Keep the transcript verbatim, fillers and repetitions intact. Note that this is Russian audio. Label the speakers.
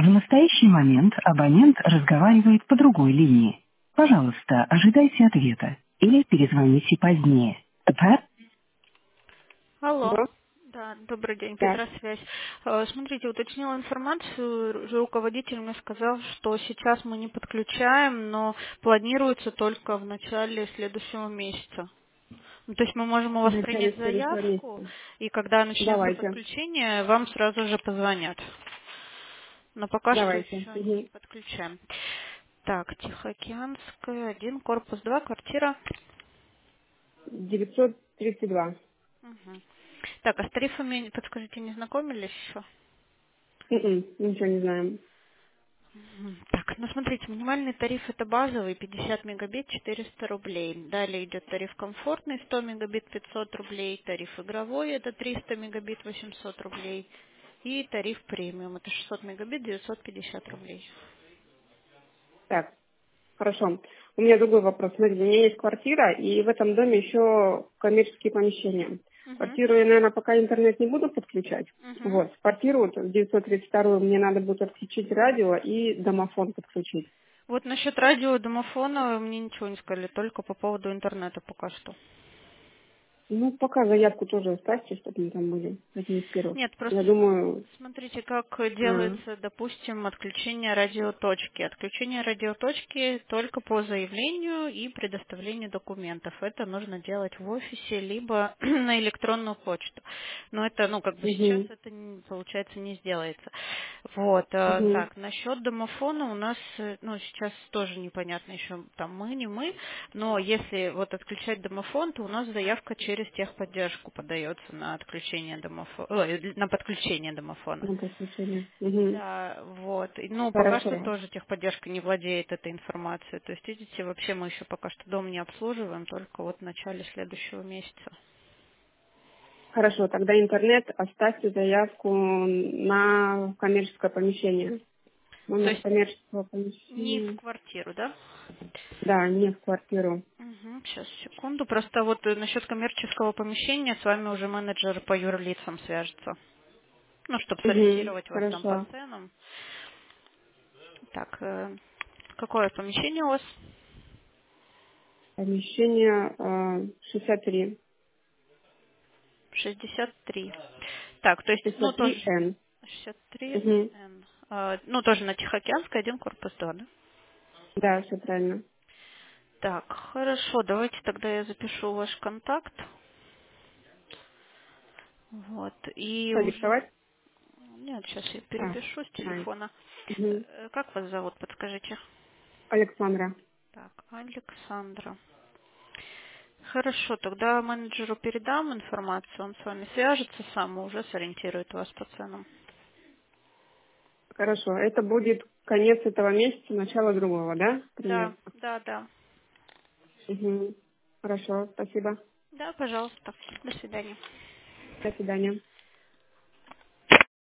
Speaker 1: В настоящий момент абонент разговаривает по другой линии. Пожалуйста, ожидайте ответа или перезвоните позднее. The per- Алло.
Speaker 2: Алло,
Speaker 1: Да, добрый день,
Speaker 2: да,
Speaker 1: Петросвязь. Э, Смотрите, уточнила информацию, ру- руководитель мне сказал, что сейчас мы не подключаем, но планируется только в начале следующего месяца. Ну, то есть мы можем у
Speaker 2: в
Speaker 1: вас
Speaker 2: начале
Speaker 1: принять
Speaker 2: следующего
Speaker 1: заявку,
Speaker 2: месяца.
Speaker 1: и когда начнется
Speaker 2: Давайте,
Speaker 1: подключение, вам сразу же позвонят. Но пока что
Speaker 2: давайте.
Speaker 1: еще не
Speaker 2: Угу.
Speaker 1: подключаем. Так, Тихоокеанская, один, корпус два, квартира.
Speaker 2: девятьсот тридцать два.
Speaker 1: Мгм. Так, а с тарифами, подскажите, не знакомились еще?
Speaker 2: М-м, ничего не знаем.
Speaker 1: Мгм. Так, ну смотрите, минимальный тариф это базовый, пятьдесят мегабит, четыреста рублей. Далее идет тариф комфортный, сто мегабит, пятьсот рублей. Тариф игровой, это триста мегабит, восемьсот рублей. И тариф премиум, это шестьсот мегабит, девятьсот пятьдесят рублей.
Speaker 2: Так, хорошо. У меня другой вопрос. Смотрите, у меня есть квартира, и в этом доме еще коммерческие помещения.
Speaker 1: Угу.
Speaker 2: Квартиру я, наверное, пока интернет не буду подключать.
Speaker 1: Угу.
Speaker 2: Вот, в квартиру вот, в девятьсот тридцать два мне надо будет отключить радио и домофон подключить.
Speaker 1: Вот насчет радио, домофона мне ничего не сказали, только по поводу интернета пока что.
Speaker 2: Ну, пока заявку тоже оставьте, чтобы мы там были одни из первых.
Speaker 1: Нет,
Speaker 2: Я
Speaker 1: просто
Speaker 2: думаю,
Speaker 1: смотрите, как
Speaker 2: а,
Speaker 1: делается, допустим, отключение радиоточки. Отключение радиоточки только по заявлению и предоставлению документов. Это нужно делать в офисе, либо на электронную почту. Но это, ну, как бы сейчас
Speaker 2: угу,
Speaker 1: это, не- получается, не сделается. Вот, э,
Speaker 2: угу.
Speaker 1: так, насчет домофона у нас, э, ну, сейчас тоже непонятно еще, там, мы, не мы, но если вот отключать домофон, то у нас заявка через техподдержку подается на отключение домофона, ой, на подключение домофона.
Speaker 2: На подключение. Угу.
Speaker 1: Да, вот. И, ну, пока что
Speaker 2: Хорошо.
Speaker 1: тоже техподдержка не владеет этой информацией. То есть, видите, вообще мы еще пока что дом не обслуживаем, только вот в начале следующего месяца.
Speaker 2: Хорошо, тогда интернет, оставьте заявку на коммерческое помещение.
Speaker 1: То
Speaker 2: Номер
Speaker 1: есть
Speaker 2: коммерческого
Speaker 1: не в
Speaker 2: помещения.
Speaker 1: квартиру, да?
Speaker 2: Да, не в квартиру.
Speaker 1: Угу, сейчас, секунду. Просто вот э, насчет коммерческого помещения с вами уже менеджер по юрлицам свяжется. Ну, чтобы
Speaker 2: Угу.
Speaker 1: сориентировать вас там по
Speaker 2: Хорошо.
Speaker 1: ценам. Так, э, какое помещение у вас?
Speaker 2: Помещение э, шестьдесят три.
Speaker 1: шестьдесят три. Так, то есть, ну,
Speaker 2: шестьдесят три
Speaker 1: тоже
Speaker 2: Н.
Speaker 1: шестьдесят три
Speaker 2: Угу.
Speaker 1: Н. А, ну, тоже на Тихоокеанской, один корпус два, да?
Speaker 2: Да, все правильно.
Speaker 1: Так, хорошо, давайте тогда я запишу ваш контакт. Вот, и
Speaker 2: Что,
Speaker 1: уже...
Speaker 2: диктовать?
Speaker 1: Нет, сейчас я
Speaker 2: А,
Speaker 1: перепишу с
Speaker 2: а,
Speaker 1: телефона.
Speaker 2: угу.
Speaker 1: Э, Как вас зовут, подскажите?
Speaker 2: Александра.
Speaker 1: Так, Александра. Хорошо, тогда менеджеру передам информацию, он с вами свяжется сам и уже сориентирует вас по ценам.
Speaker 2: Хорошо. Это будет конец этого месяца, начало другого, да?
Speaker 1: Да,
Speaker 2: Примерно.
Speaker 1: да, да.
Speaker 2: Угу. Хорошо, спасибо.
Speaker 1: Да, пожалуйста. До свидания.
Speaker 2: До свидания.